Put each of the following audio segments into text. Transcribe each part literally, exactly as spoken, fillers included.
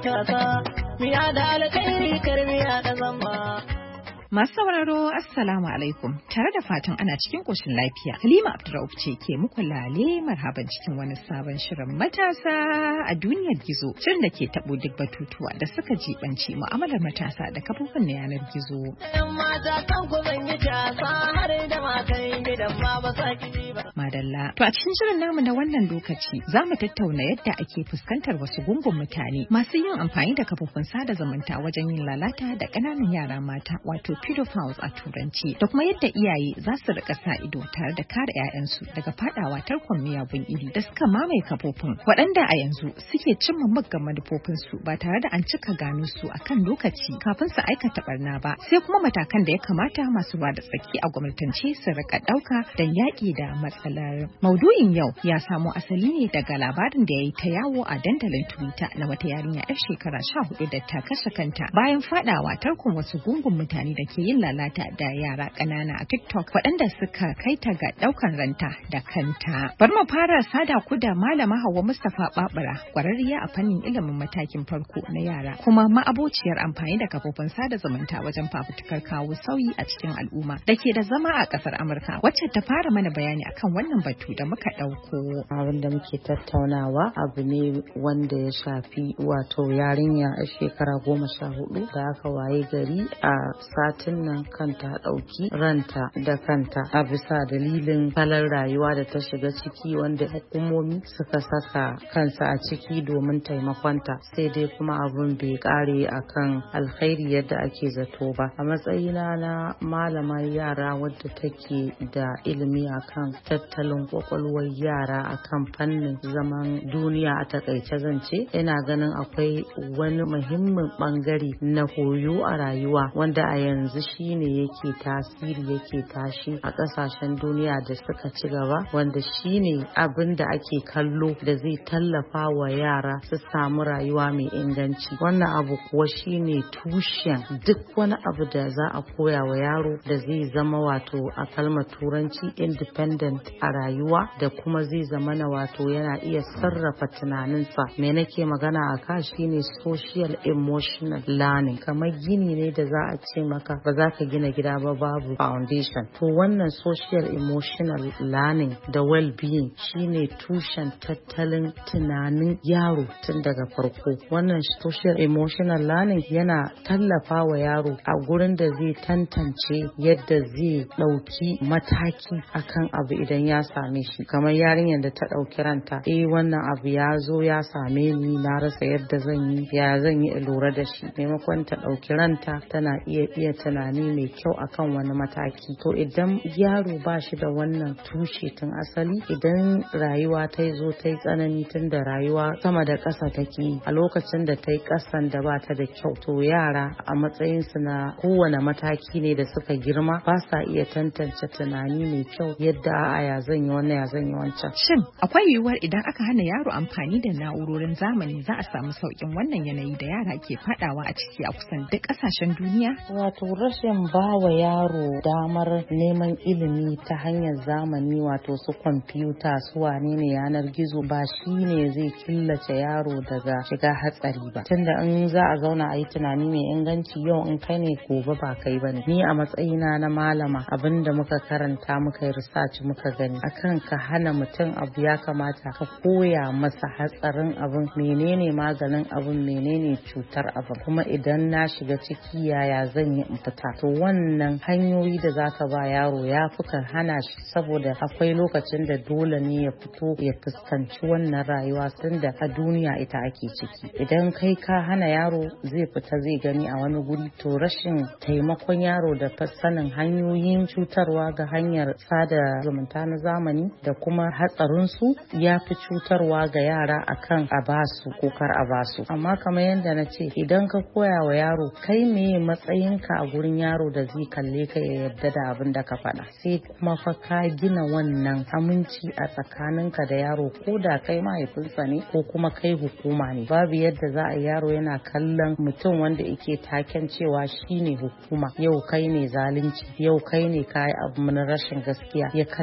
matasa, miya da alkhairi karmiya da zamba. Masu sauraro Assalamu alaikum, tare da fatan ana cikin ƙoshin lafiya. Halima Abdurrauf ce ke muku lale marhaban cikin wani sabon shirin matasa a duniyar gizo. Shirin da ke taɓo duk batutuwa da suka jibanci mu'amalar matasa da kafofin na yanar gizo. Yan mata kan ku zan yi casa har da matan gidan ma ba sa ki ba. Madalla. To a cikin shirin namu na wannan lokaci za mu tattauna yadda ake fuskantar wasu gungun mutane masu yin amfani da kafofin sada zumunta wajen yin lalata da ƙananan yara mata wato pedophiles a turanci da kuma yadda iyaye za su rika sa ido tare da kare 'ya'yansu daga fadawa tarkon miyagun iri da suka mamaye kafofin waɗanda a yanzu suke cimma muggan manufofinsu ba tare da an cika gano su akan lokaci kafin su aikata barna ba, sai kuma matakan da ya kamata masu ruwa da tsaki a gwamnatance su rika ɗauka don yaƙi da matsalar. Maudu'in yau ya samo asali ne daga labarin da ya yi ta yawo a dandalin Twitter na wata yarinya 'yar shekara sha hudu da ta kashe kanta bayan fadawa tarkon wasu gungun mutane da ke yin lalata da yara ƙanana a TikTok waɗanda suka kai ta ga ɗaukan ranta da kanta. Bari mu fara sada ku da Malama Hauwa Mustapha Babura, ƙwararriya a fannin ilimin matakin farko na yara kuma ma'abociyar amfani da kafofin sada zumunta wajen fafutukar kawo sauyi a cikin al'umma da ke da zama a ƙasar Amurka, wacce ta fara mana bayani akan wannan batu da muka ɗauko. Abin da muke tattaunawa abu ne wanda ya shafi wato yarinya a shekara goma sha hudu da aka waye gari a satin nan kanta ɗauki ranta da kanta a bisa dalilin kalar rayuwa da ta shiga ciki wanda hukumomi suka saka kansa a ciki domin taimakonta, sai dai kuma abun bai kare akan alkhairi yadda ake zato ba. A matsayina na malamar yara wadda take da ilimi akan tattalin kwakwalwar yara akan fannin zaman duniya a takaice zance, ina ganin akwai wani muhimmin bangare na koyo a rayuwa wanda a yanzu shine yake tasiri yake tashi a kasashen duniya da suka ci gaba, wanda shine abin da ake kallo da zai tallafa wa yara su samu rayuwa mai inganci. Wannan abu kuwa shine tushen duk wani abu da za a koya wa yaro da zai zama wato a kalmar turanci independent a rayuwa, da kuma zai zama na wato yana iya sarrafa tunaninsa. Me nake magana a ka shine social emotional learning, kamar gini ne da za a ce maka ba za ka gina gida ba babu foundation. To wannan social emotional learning da well-being shine tushen tattalin tunanin yaro tun daga farko. Wannan social emotional learning yana tallafa wa yaro a gurin da zai tantance yadda zai ɗauki mataki akan abu idan ya same shi. Kamar yarinyar da ta ɗauki ranta, eh wannan abu ya zo ya same ni na rasa yadda zan yi, ya zan yi lura da shi. Maimakon ta ɗauki ranta tana iya iya tunani mai kyau akan wani mataki. To idan yaro ba shi da wannan tushe tun asali, idan rayuwa ta zo ta yi tsanani tun da rayuwa sama da ƙasa take, a lokacin da ta yi ƙasan da ba ta da kyau, to yara a matsayinsu na kowane mataki ne da suka girma ba sa iya tantance tunani mai kyau yadda a ya zan yi wannan ya zan yi wancan. Shin akwai yiwuwar idan aka hana yaro amfani da na'urorin zamani za a samu sauƙin wannan yanayi da yara ke fadawa a ciki a kusan duk ƙasashen duniya? Wato rashin ba wa yaro damar neman ilimi ta hanyar zamani, wato su kwamfuta su wane ne yanar gizo, ba shi ne zai killace yaro daga shiga hatsari ba. Tunda in za a zauna a yi tunani mai inganci, yau in kai ne gobe ba kai bane. Ni a matsayina na malama abinda muka karanta muka yi research muka gani akan ka hana mutum abu, ya kamata ka koya masa hatsarin abin, menene maganin abin, menene cutar abin, kuma idan na shiga ciki yaya zan yi in fita. To wannan hanyoyi da zaka ba yaro ya fi ka hana shi, saboda akwai lokacin da dole ne ya fito ya fuskanci wannan rayuwa tunda a duniya ita ake ciki. Idan kai ka hana yaro zai fita zai gani a wani guri, to rashin taimakon yaro da sanin hanyoyin cutarwa ga hanyar sada zumunta na zamani da kuma hatsarinsu ya fi cutarwa ga yara akan a basu ko kar a basu. Amma kamar yadda na ce, idan ka koya wa yaro kai me matsayinka a gurin yaro da zai kalle ka ya yarda da abin da ka faɗa, sai kuma fa ka gina wannan aminci a tsakaninka da yaro, ko da kai mahaifinsa ne ko kuma kai hukuma ne. Babu yadda za a yaro yana kallon mutum wanda yake taken cewa shine hukuma, yau kai ne zalunci, yau kai ne kai abu na rashin gaskiya, ya kalle ka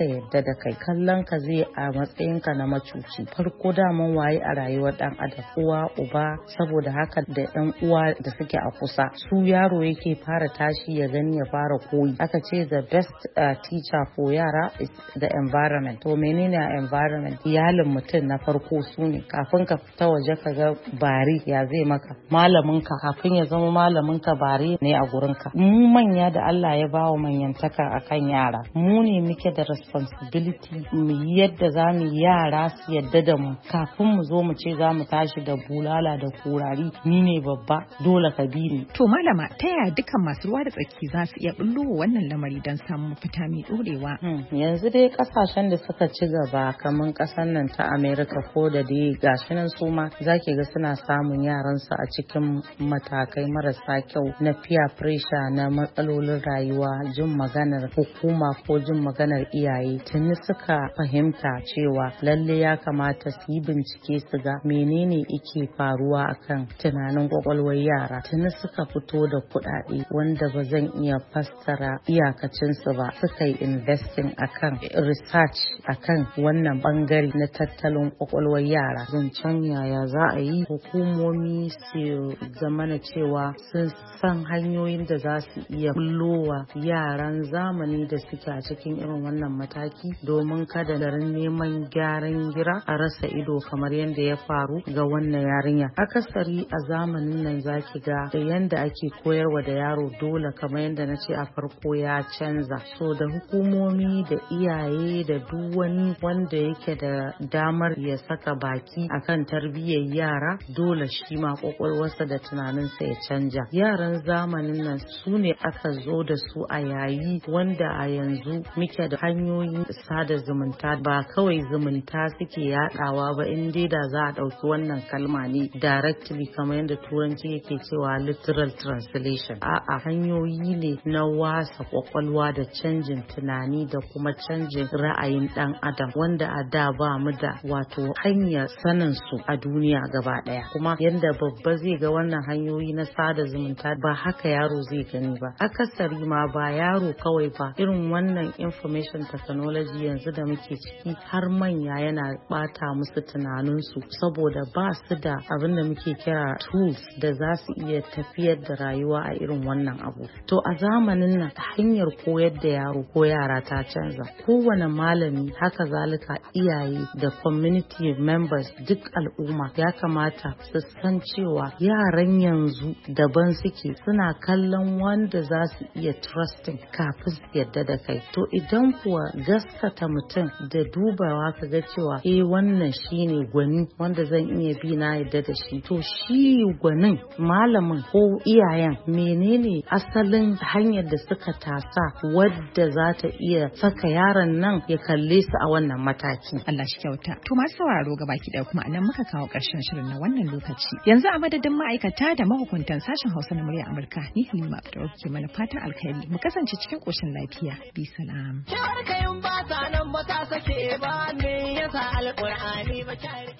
yadda da kai, kallon ka zai a matsayin ka na macuci. Farko daman waye a rayuwar dan adam, uwa uba, saboda haka da yan uwa da suke a kusa su yaro yake fara tashi ya gani ya fara koyi. Aka ce the best uh, teacher for yara is the environment. To menene environment? Iyalin mutum na farko su ne. Kafin ka fita waje ka ga bari ya zai maka, malamin ka kafin ya zama malamin ka bari ne a gurin ka. Mu manya da Allah ya bawa manyantaka akan yara, mu ne muke da responsibility mu yadda za mu yara su yadda da mu. Kafin mu zo mu ce za mu tashi da bulala da kurari, ni ne babba dole ka bi ni. To malama, ta yaya dukkan masu ruwa da tsaki za su iya bullo wannan lamari don samun mafita mai dorewa? Hmm. Yanzu dai kasashen da suka ci gaba kamar kasar nan ta America ko da dai gashi nan su ma zaki ga suna samun yaran su a cikin matakai marasa kyau na peer pressure, na matsalolin rayuwa, jin maganar hukuma ko jin maganar iyaye. Tuni suka fahimta cewa lalle ya kamata su yi bincike su ga menene yake faruwa akan tunanin kwakwalwar yara. Tuni suka fito da kuɗaɗe wanda ba zan iya fassara iyakacinsu ba, suka yi investing akan research akan wannan bangare na tattalin kwakwalwar yara. Zancen yaya za a yi hukumomi su zamana cewa sun san hanyoyin da za su iya bullowa yaran zamani da suke a cikin irin wannan mataki, domin kada garin neman gyaran gira a rasa ido kamar yadda ya faru ga wannan yarinya. Akasari a zamanin nan zaki ga da yanda ake koyarwa da yaro dole kamar yadda na ce a farko ya canza. So da hukumomi da iyaye da duk wani wanda yake da damar ya saka baki akan tarbiyyar yara, dole shi ma kwakwalwarsa da tunaninsa ya canja. Yaran zamanin nan su ne aka zo da su a yayi wanda a yanzu muke da hanyoyin sada zumunta, ba kawai zumunta suke yadawa ba, in dai da za a ɗauki wannan kalma ne directly kamar yadda turanci yake cewa literal translation. A'a, hanyoyi ne na wasa kwakwalwa da canjin tunani da kuma canjin ra'ayin dan adam wanda a da ba mu da wato hanyar sanin su a duniya gaba daya. Kuma yanda babba zai ga wannan hanyoyi na sada zumunta ba haka yaro zai gani ba. Akasari ma ba yaro kawai ba, irin wannan information technology yanzu da muke ciki har manya yana bata musu tunanin su saboda ba su da abin da muke kira tools da za su iya tafiyar da rayuwa a irin wannan abu. To a zamanin nan hanyar koyar da yaro ko yara ta canza. Kowane malami, haka zalika iyaye da community members, duk al'umma ya kamata su san cewa yaran yanzu daban suke, suna kallon wanda za su iya trusting kafin su yadda da kai. To idan kuwa gaskata mutum da dubawa ka ga cewa eh wannan shine gwani wanda zan iya bi na yadda da shi, to shi gwanin malamin ko iyayen menene asalin hanyar da suka tasa wadda za ta iya saka yaron nan ya kalle su a wannan mataki. Allah shi kyauta. To masu sauraro gabaki ɗaya kuma anan muka kawo ƙarshen shirin na wannan lokaci. Yanzu a madadin ma'aikata da mahukuntan sashen Hausa na murya Amurka, ni Halima Abdurrahman ke mana fatan alkhairi. Mu kasance cikin ƙoshin lafiya. Bi salam. Ki har kayan ba ta nan ba ta sake ba, me yasa alƙur'ani ba ta